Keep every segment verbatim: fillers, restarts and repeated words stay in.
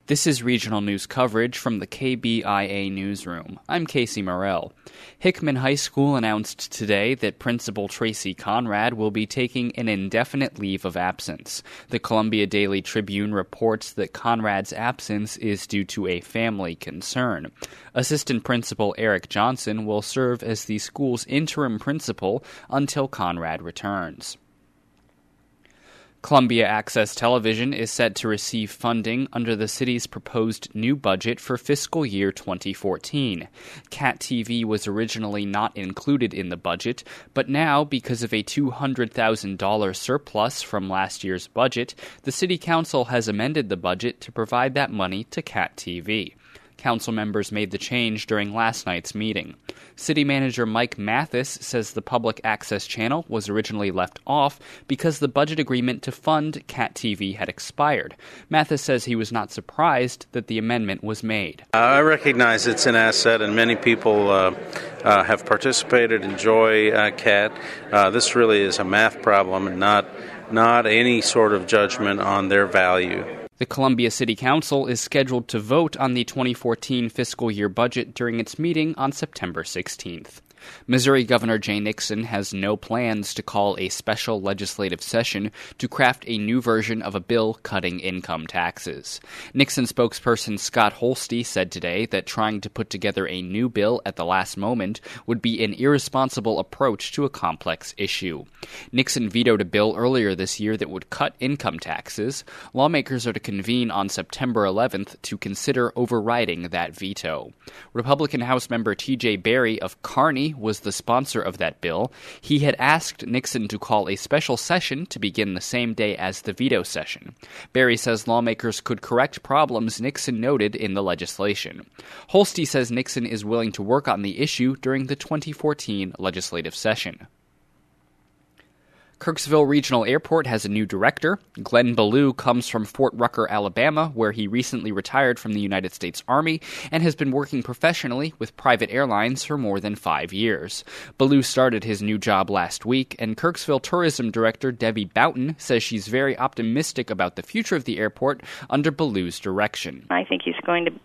This is regional news coverage from the K B I A newsroom. I'm Casey Morell. Hickman High School announced today that Principal Tracy Conrad will be taking an indefinite leave of absence. The Columbia Daily Tribune reports that Conrad's absence is due to a family concern. Assistant Principal Eric Johnson will serve as the school's interim principal until Conrad returns. Columbia Access Television is set to receive funding under the city's proposed new budget for fiscal year twenty fourteen. C A T T V was originally not included in the budget, but now, because of a two hundred thousand dollars surplus from last year's budget, the City Council has amended the budget to provide that money to C A T T V. Council members made the change during last night's meeting. City Manager Mike Mathis says the public access channel was originally left off because the budget agreement to fund C A T T V had expired. Mathis says he was not surprised that the amendment was made. I recognize it's an asset, and many people uh, uh, have participated, enjoy uh, C A T. Uh, this really is a math problem and not, not any sort of judgment on their value. The Columbia City Council is scheduled to vote on the twenty fourteen fiscal year budget during its meeting on September sixteenth. Missouri Governor Jay Nixon has no plans to call a special legislative session to craft a new version of a bill cutting income taxes. Nixon spokesperson Scott Holste said today that trying to put together a new bill at the last moment would be an irresponsible approach to a complex issue. Nixon vetoed a bill earlier this year that would cut income taxes. Lawmakers are to convene on September eleventh to consider overriding that veto. Republican House member T J Berry of Kearney was the sponsor of that bill. He had asked Nixon to call a special session to begin the same day as the veto session. Berry says lawmakers could correct problems Nixon noted in the legislation. Holste says Nixon is willing to work on the issue during the twenty fourteen legislative session. Kirksville Regional Airport has a new director. Glenn Ballou comes from Fort Rucker, Alabama, where he recently retired from the United States Army and has been working professionally with private airlines for more than five years. Ballou started his new job last week, and Kirksville Tourism Director Debbie Boughton says she's very optimistic about the future of the airport under Ballou's direction. I think he's going to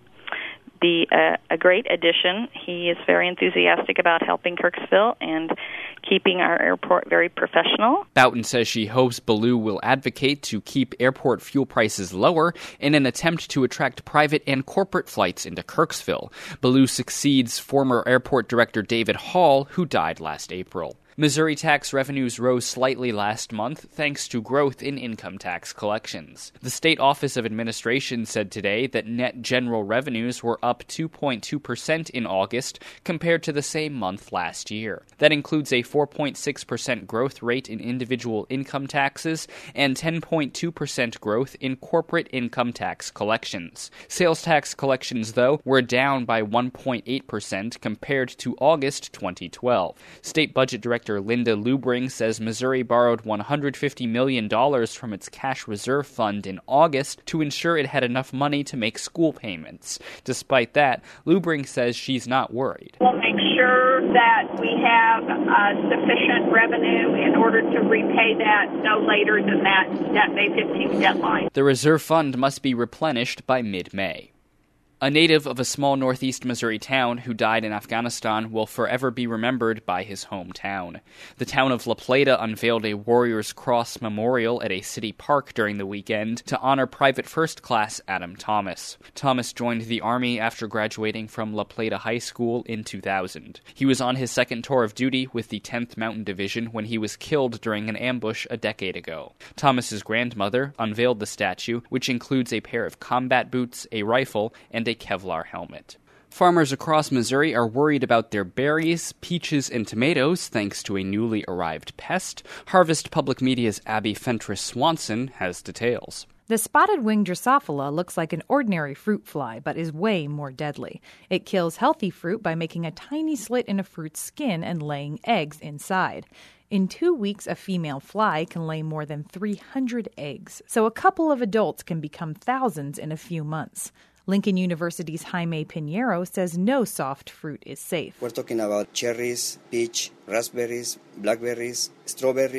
be a, a great addition. He is very enthusiastic about helping Kirksville and keeping our airport very professional. Boughton says she hopes Ballou will advocate to keep airport fuel prices lower in an attempt to attract private and corporate flights into Kirksville. Ballou succeeds former airport director David Hall, who died last April. Missouri tax revenues rose slightly last month thanks to growth in income tax collections. The State Office of Administration said today that net general revenues were up two point two percent in August compared to the same month last year. That includes a four point six percent growth rate in individual income taxes and ten point two percent growth in corporate income tax collections. Sales tax collections, though, were down by one point eight percent compared to August twenty twelve. State Budget Director Linda Lubring says Missouri borrowed one hundred fifty million dollars from its cash reserve fund in August to ensure it had enough money to make school payments. Despite that, Lubring says she's not worried. We'll make sure that we have uh, sufficient revenue in order to repay that no later than that, that May fifteenth deadline. The reserve fund must be replenished by mid-May. A native of a small northeast Missouri town who died in Afghanistan will forever be remembered by his hometown. The town of La Plata unveiled a Warriors Cross memorial at a city park during the weekend to honor Private First Class Adam Thomas. Thomas joined the Army after graduating from La Plata High School in two thousand. He was on his second tour of duty with the tenth Mountain Division when he was killed during an ambush a decade ago. Thomas's grandmother unveiled the statue, which includes a pair of combat boots, a rifle, and a Kevlar helmet. Farmers across Missouri are worried about their berries, peaches, and tomatoes thanks to a newly arrived pest. Harvest Public Media's Abby Fentress Swanson has details. The spotted-winged Drosophila looks like an ordinary fruit fly, but is way more deadly. It kills healthy fruit by making a tiny slit in a fruit's skin and laying eggs inside. In two weeks, a female fly can lay more than three hundred eggs, so a couple of adults can become thousands in a few months. Lincoln University's Jaime Pinheiro says no soft fruit is safe. We're talking about cherries, peach, raspberries, blackberries, strawberries,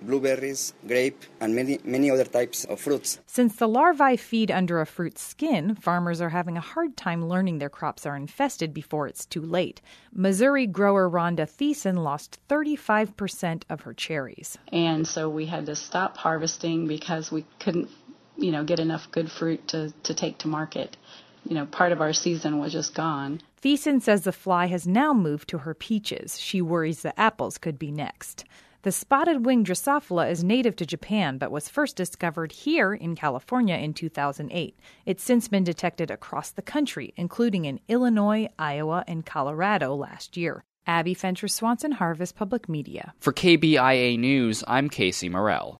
blueberries, grape, and many, many other types of fruits. Since the larvae feed under a fruit's skin, farmers are having a hard time learning their crops are infested before it's too late. Missouri grower Rhonda Thiessen lost thirty-five percent of her cherries. And so we had to stop harvesting because we couldn't, you know, get enough good fruit to, to take to market. You know, part of our season was just gone. Thiessen says the fly has now moved to her peaches. She worries the apples could be next. The spotted-winged Drosophila is native to Japan, but was first discovered here in California in two thousand eight. It's since been detected across the country, including in Illinois, Iowa, and Colorado last year. Abby Fentress Swanson, Harvest Public Media. For K B I A News, I'm Casey Morell.